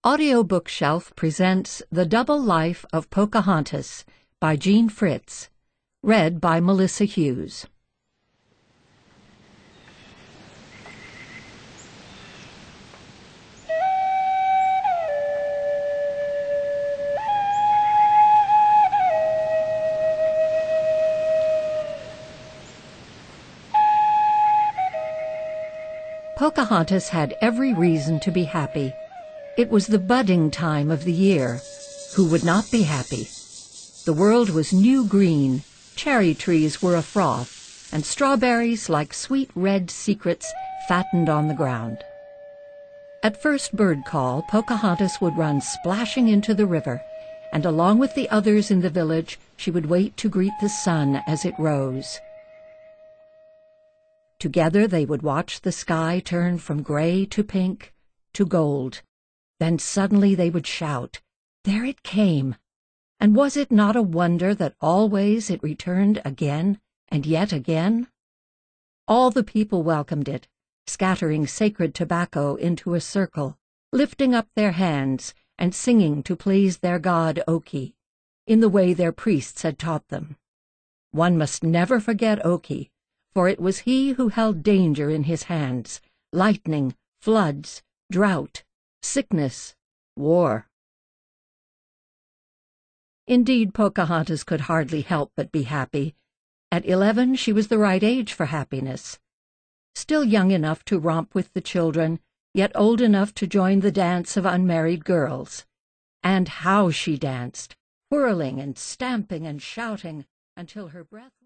Audio Bookshelf presents The Double Life of Pocahontas by Jean Fritz, read by Melissa Hughes. Pocahontas had every reason to be happy. It was the budding time of the year. Who would not be happy? The world was new green, cherry trees were afroth, and strawberries like sweet red secrets fattened on the ground. At first bird call, Pocahontas would run splashing into the river, and along with the others in the village, she would wait to greet the sun as it rose. Together they would watch the sky turn from gray to pink to gold. Then suddenly they would shout, "There it came!" And was it not a wonder that always it returned again and yet again? All the people welcomed it, scattering sacred tobacco into a circle, lifting up their hands and singing to please their god Oki, in the way their priests had taught them. One must never forget Oki, for it was he who held danger in his hands, lightning, floods, drought, sickness, war. Indeed, Pocahontas could hardly help but be happy. At 11, she was the right age for happiness. Still young enough to romp with the children, yet old enough to join the dance of unmarried girls. And how she danced, whirling and stamping and shouting, until her breath